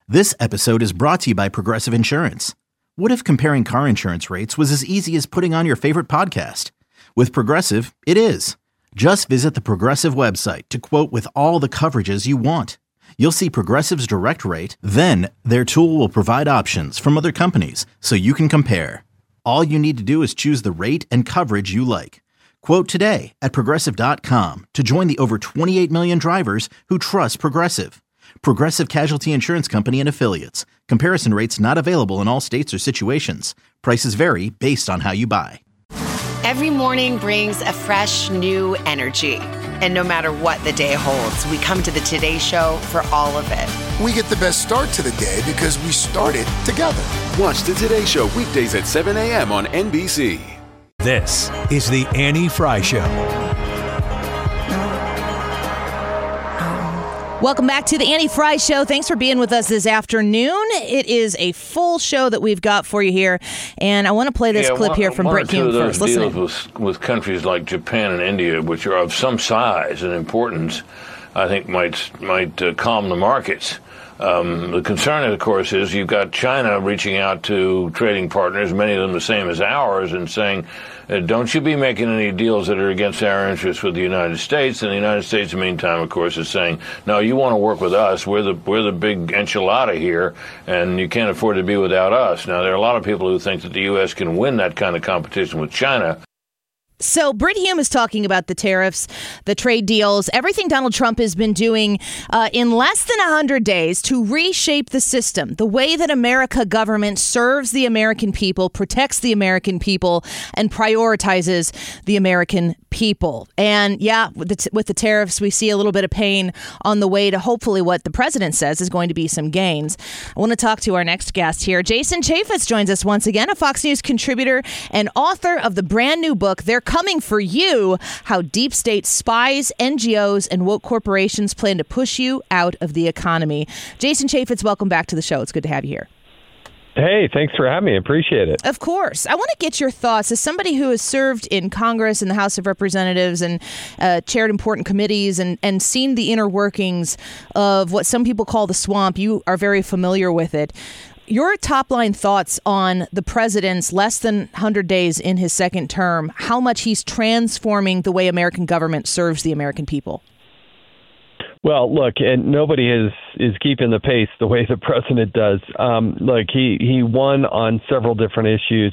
This episode is brought to you by Progressive Insurance. What if comparing car insurance rates was as easy as putting on your favorite podcast? With Progressive, it is. Just visit the Progressive website to quote with all the coverages you want. You'll see Progressive's direct rate, then their tool will provide options from other companies so you can compare. All you need to do is choose the rate and coverage you like. Quote today at Progressive.com to join the over 28 million drivers who trust Progressive. Progressive Casualty Insurance Company and Affiliates. Comparison rates not available in all states or situations. Prices vary based on how you buy. Every morning brings a fresh, new energy. And no matter what the day holds, we come to the Today Show for all of it. We get the best start to the day because we started together. Watch the Today Show weekdays at 7 a.m. on NBC. This is the Annie Frey Show. Welcome back to the Annie Frey Show. Thanks for being with us this afternoon. It is a full show that we've got for you here, and I want to play this clip here from Britt Hume first. Listen, with countries like Japan and India, which are of some size and importance, I think might calm the markets. The concern, of course, is you've got China reaching out to trading partners, many of them the same as ours, and saying, don't you be making any deals that are against our interests with the United States. And the United States, in the meantime, of course, is saying, no, you want to work with us. We're the big enchilada here, and you can't afford to be without us. Now, there are a lot of people who think that the U.S. can win that kind of competition with China. So Britt Hume is talking about the tariffs, the trade deals, everything Donald Trump has been doing in less than 100 days to reshape the system, the way that America government serves the American people, protects the American people, and prioritizes the American people. And yeah, with the tariffs, we see a little bit of pain on the way to hopefully what the president says is going to be some gains. I want to talk to our next guest here. Jason Chaffetz joins us once again, a Fox News contributor and author of the brand new book, They're Coming for You, How Deep State Spies, NGOs, and Woke Corporations Plan to Push You Out of the Economy. Jason Chaffetz, welcome back to the show. It's good to have you here. Hey, thanks for having me. Appreciate it. Of course. I want to get your thoughts as somebody who has served in Congress and the House of Representatives and chaired important committees and seen the inner workings of what some people call the swamp. You are very familiar with it. Your top line thoughts on the president's less than 100 days in his second term, how much he's transforming the way American government serves the American people. Well, look, and nobody is keeping the pace the way the president does. Look, he won on several different issues.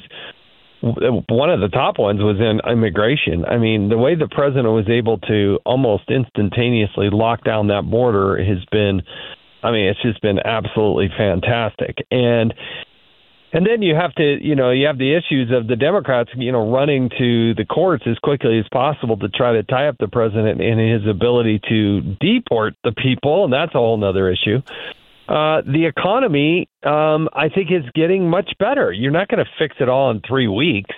One of the top ones was in immigration. I mean, the way the president was able to almost instantaneously lock down that border has been, it's just been absolutely fantastic. And then you have to, you have the issues of the Democrats, running to the courts as quickly as possible to try to tie up the president in his ability to deport the people. And that's a whole nother issue. The economy, I think, is getting much better. You're not going to fix it all in 3 weeks.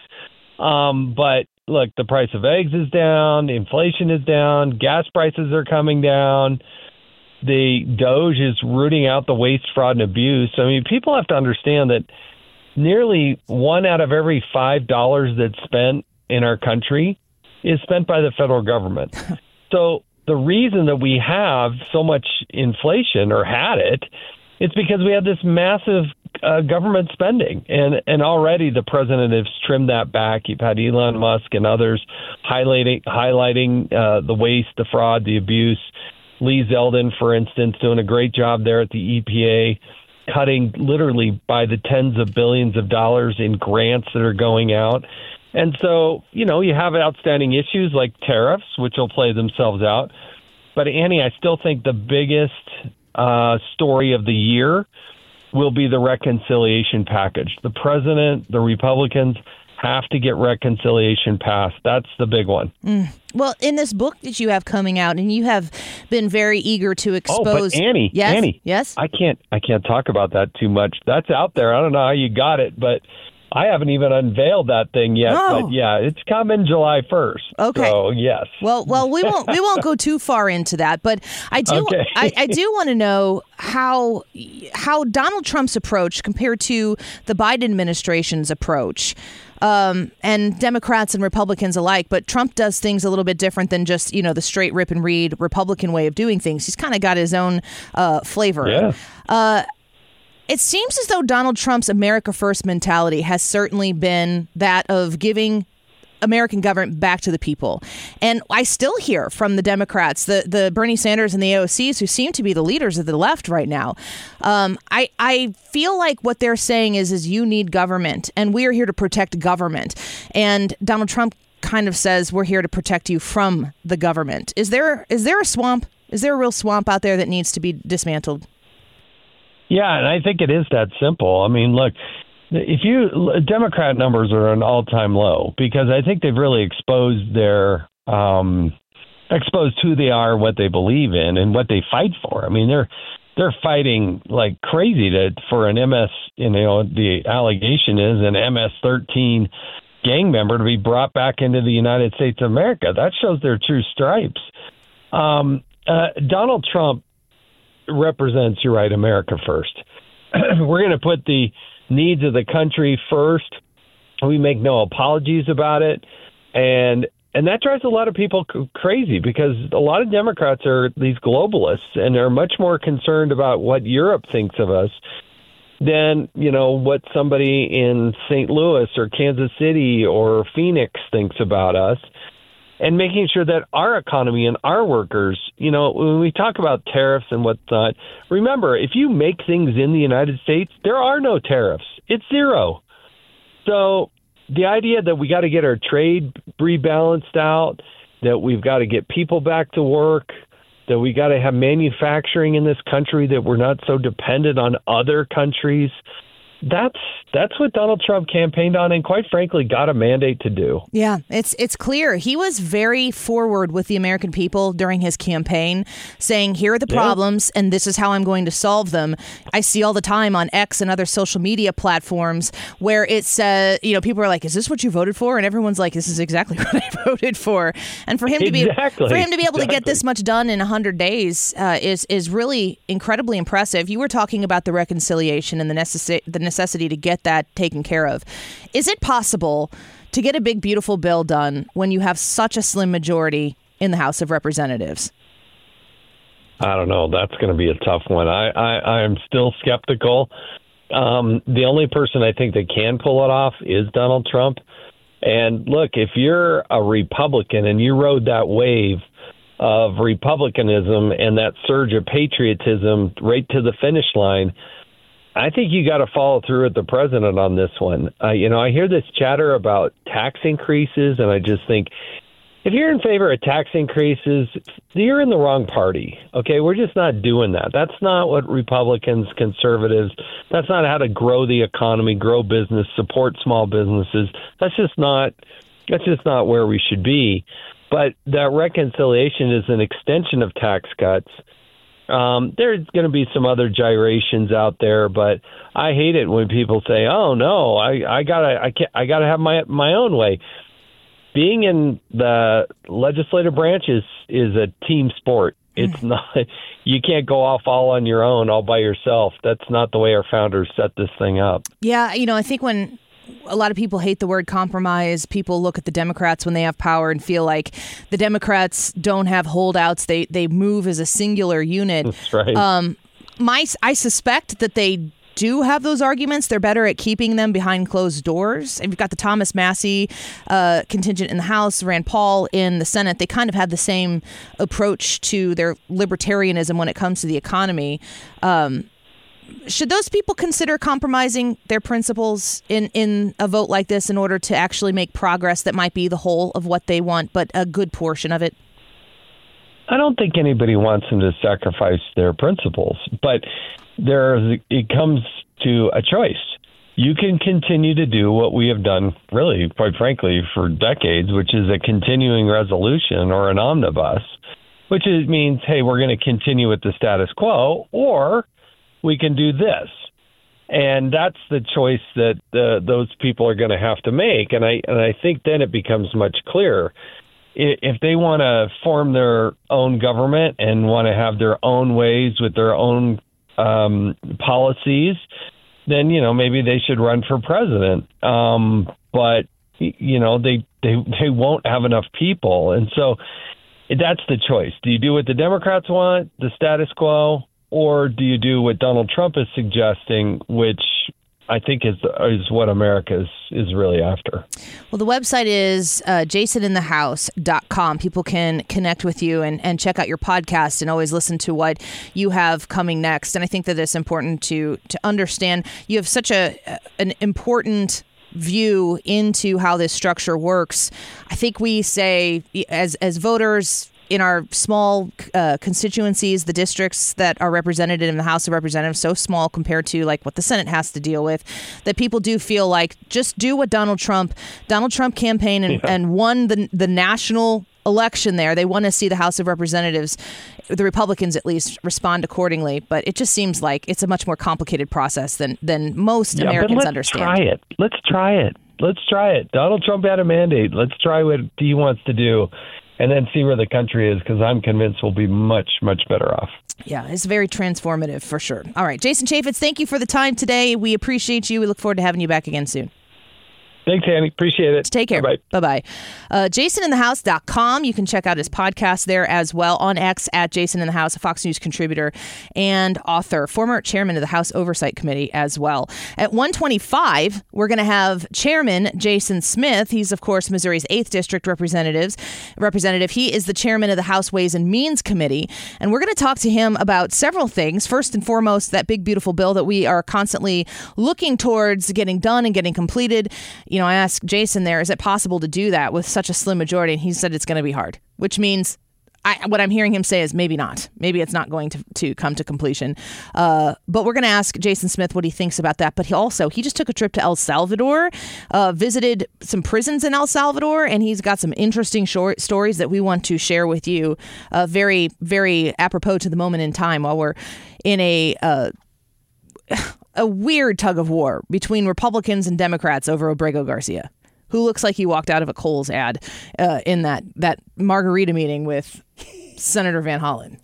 But look, the price of eggs is down. Inflation is down. Gas prices are coming down. The DOJ is rooting out the waste, fraud, and abuse. I mean, people have to understand that nearly 1 out of every $5 that's spent in our country is spent by the federal government. So the reason that we have so much inflation, or had it, it's because we had this massive government spending. And already the president has trimmed that back. You've had Elon Musk and others highlighting the waste, the fraud, the abuse. Lee Zeldin, for instance, doing a great job there at the EPA, cutting literally by the tens of billions of dollars in grants that are going out. And so, you have outstanding issues like tariffs, which will play themselves out. But Annie, I still think the biggest story of the year will be the reconciliation package. The president, the Republicans have to get reconciliation passed. That's the big one. Well, in this book that you have coming out, and you have been very eager to expose. Oh, but Annie, yes? Annie, yes, I can't talk about that too much. That's out there. I don't know how you got it, but I haven't even unveiled that thing yet. Oh. But yeah, it's coming July 1st. Okay. So yes. Well, we won't go too far into that, but I do. Okay. I do want to know how Donald Trump's approach compared to the Biden administration's approach. And Democrats and Republicans alike, but Trump does things a little bit different than just, the straight rip and read Republican way of doing things. He's kind of got his own flavor. Yeah. It seems as though Donald Trump's America First mentality has certainly been that of giving American government back to the people. And I still hear from the Democrats, the Bernie Sanders and the AOCs, who seem to be the leaders of the left right now. I feel like what they're saying is you need government, and we are here to protect government. And Donald Trump kind of says we're here to protect you from the government. Is there a swamp? Is there a real swamp out there that needs to be dismantled? Yeah, and I think it is that simple. I mean, look, Democrat numbers are an all-time low because I think they've really exposed who they are, what they believe in, and what they fight for. I mean, they're fighting like crazy for an MS. The allegation is an MS-13 gang member to be brought back into the United States of America. That shows their true stripes. Donald Trump represents, you're right, America first. We're going to put the needs of the country first. We make no apologies about it. And that drives a lot of people crazy because a lot of Democrats are these globalists and are much more concerned about what Europe thinks of us than, what somebody in St. Louis or Kansas City or Phoenix thinks about us. And making sure that our economy and our workers, when we talk about tariffs and whatnot, remember, if you make things in the United States, there are no tariffs. It's zero. So the idea that we got to get our trade rebalanced out, that we've got to get people back to work, that we got to have manufacturing in this country, that we're not so dependent on other countries, that's what Donald Trump campaigned on and, quite frankly, got a mandate to do. Yeah, it's clear. He was very forward with the American people during his campaign, saying, here are the problems, and this is how I'm going to solve them. I see all the time on X and other social media platforms where it's, people are like, is this what you voted for? And everyone's like, this is exactly what I voted for. And for him to be able to get this much done in 100 days is really incredibly impressive. You were talking about the reconciliation and the necessity to get that taken care of. Is it possible to get a big, beautiful bill done when you have such a slim majority in the House of Representatives? I don't know. That's going to be a tough one. I am still skeptical. The only person I think that can pull it off is Donald Trump. And look, if you're a Republican and you rode that wave of republicanism and that surge of patriotism right to the finish line, I think you got to follow through with the president on this one. I hear this chatter about tax increases, and I just think if you're in favor of tax increases, you're in the wrong party. Okay, we're just not doing that. That's not what Republicans, conservatives, that's not how to grow the economy, grow business, support small businesses. That's just not where we should be. But that reconciliation is an extension of tax cuts. There's going to be some other gyrations out there, but I hate it when people say, "Oh no, I gotta have my own way." Being in the legislative branch is a team sport. It's not. You can't go off all on your own, all by yourself. That's not the way our founders set this thing up. Yeah, I think when a lot of people hate the word compromise, people look at the Democrats when they have power and feel like the Democrats don't have holdouts. They move as a singular unit. That's right. I suspect that they do have those arguments. They're better at keeping them behind closed doors. And you've got the Thomas Massie contingent in the House, Rand Paul in the Senate. They kind of have the same approach to their libertarianism when it comes to the economy. Should those people consider compromising their principles in a vote like this in order to actually make progress that might be the whole of what they want, but a good portion of it? I don't think anybody wants them to sacrifice their principles, but it comes to a choice. You can continue to do what we have done, really, quite frankly, for decades, which is a continuing resolution or an omnibus, which means, hey, we're going to continue with the status quo, or we can do this. And that's the choice that those people are going to have to make. And I think then it becomes much clearer. If they want to form their own government and want to have their own ways with their own policies, then, maybe they should run for president. But, they won't have enough people. And so that's the choice. Do you do what the Democrats want, the status quo, or do you do what Donald Trump is suggesting, which I think is what America is really after? Well, the website is jasoninthehouse.com. People can connect with you and check out your podcast and always listen to what you have coming next. And I think that it's important to understand you have such an important view into how this structure works. I think we say as voters in our small constituencies, the districts that are represented in the House of Representatives, so small compared to like what the Senate has to deal with, that people do feel like just do what Donald Trump campaigned and won the national election there. They want to see the House of Representatives, the Republicans at least, respond accordingly. But it just seems like it's a much more complicated process than most Americans understand. Let's try it. Donald Trump had a mandate. Let's try what he wants to do. And then see where the country is, because I'm convinced we'll be much, much better off. Yeah, it's very transformative for sure. All right, Jason Chaffetz, thank you for the time today. We appreciate you. We look forward to having you back again soon. Thanks, Annie. Appreciate it. Take care. Bye-bye. JasonInTheHouse.com. You can check out his podcast there as well. On X at Jason in the House, a Fox News contributor and author, former chairman of the House Oversight Committee as well. At 1:25, we're going to have Chairman Jason Smith. He's, of course, Missouri's 8th District representative. He is the chairman of the House Ways and Means Committee. And we're going to talk to him about several things. First and foremost, that big, beautiful bill that we are constantly looking towards getting done and getting completed. You know, I asked Jason there, is it possible to do that with such a slim majority? And he said it's going to be hard, which means what I'm hearing him say is maybe not. Maybe it's not going to come to completion. But we're going to ask Jason Smith what he thinks about that. But he just took a trip to El Salvador, visited some prisons in El Salvador, and he's got some interesting short stories that we want to share with you. Very, very apropos to the moment in time while we're in a weird tug of war between Republicans and Democrats over Abrego Garcia, who looks like he walked out of a Kohl's ad in that margarita meeting with Senator Van Hollen.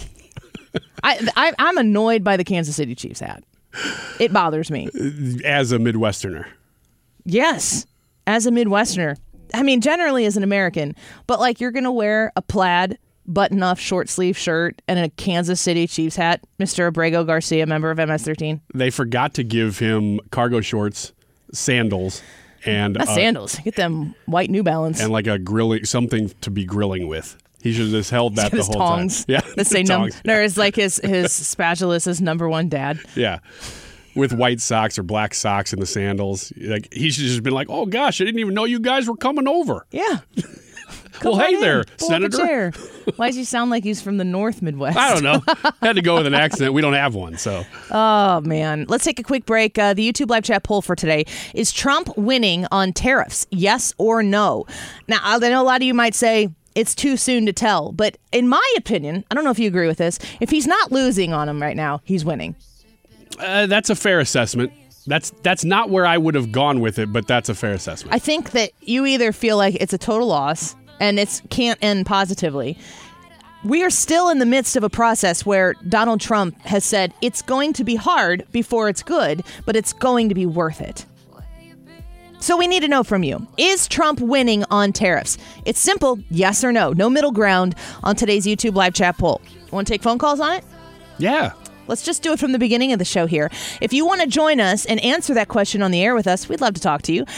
I'm annoyed by the Kansas City Chiefs hat. It bothers me. As a Midwesterner. Yes, as a Midwesterner. I mean, generally as an American, but like you're going to wear a plaid button-up short-sleeve shirt and a Kansas City Chiefs hat, Mr. Abrego Garcia, member of MS-13. They forgot to give him cargo shorts, sandals, and not sandals. Get them white New Balance and like something to be grilling with. He should have just held that the whole tongs. time. Yeah, let's say it's like his spatula says number one dad. Yeah. With white socks or black socks and the sandals. Like he should have just been like, "Oh gosh, I didn't even know you guys were coming over." Yeah. Well, hey there, Pull Senator. Up a chair. Why does he sound like he's from the North Midwest? I don't know. Had to go with an accent. We don't have one, so. Oh, man. Let's take a quick break. The YouTube live chat poll for today. Is Trump winning on tariffs? Yes or no? Now, I know a lot of you might say it's too soon to tell. But in my opinion, I don't know if you agree with this, if he's not losing on them right now, he's winning. That's a fair assessment. That's not where I would have gone with it, but that's a fair assessment. I think that you either feel like it's a total loss and it can't end positively. We are still in the midst of a process where Donald Trump has said it's going to be hard before it's good, but it's going to be worth it. So we need to know from you, is Trump winning on tariffs? It's simple, yes or no. No middle ground on today's YouTube live chat poll. Want to take phone calls on it? Yeah. Let's just do it from the beginning of the show here. If you want to join us and answer that question on the air with us, we'd love to talk to you.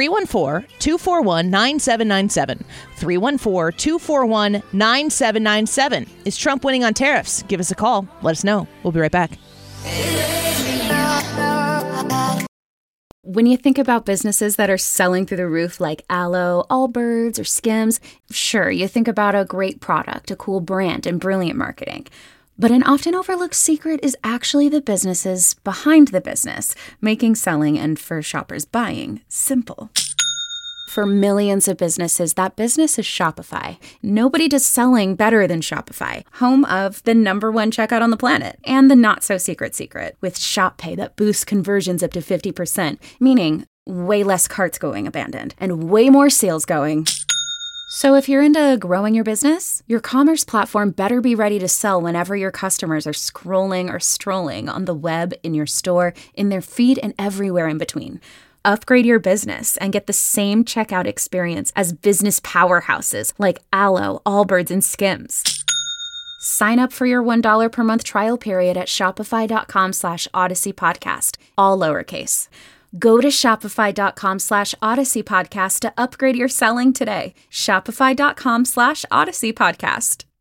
314-241-9797. 314-241-9797. Is Trump winning on tariffs? Give us a call. Let us know. We'll be right back. When you think about businesses that are selling through the roof like Aloe, Allbirds, or Skims, sure, you think about a great product, a cool brand, and brilliant marketing. But an often overlooked secret is actually the businesses behind the business, making selling and for shoppers buying simple. For millions of businesses, that business is Shopify. Nobody does selling better than Shopify, home of the #1 checkout on the planet, and the not-so-secret with Shop Pay that boosts conversions up to 50%, meaning way less carts going abandoned and way more sales going. So if you're into growing your business, your commerce platform better be ready to sell whenever your customers are scrolling or strolling on the web, in your store, in their feed, and everywhere in between. Upgrade your business and get the same checkout experience as business powerhouses like Aloe, Allbirds, and Skims. Sign up for your $1 per month trial period at shopify.com/Odyssey Podcast, all lowercase. Go to shopify.com/Odyssey Podcast to upgrade your selling today. Shopify.com/Odyssey Podcast.